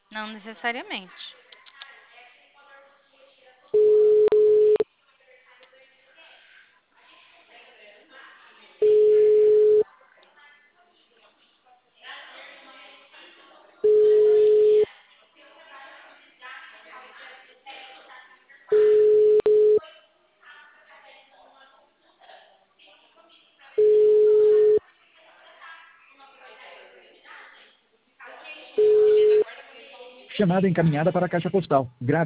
Não necessariamente. Chamada encaminhada para a caixa postal.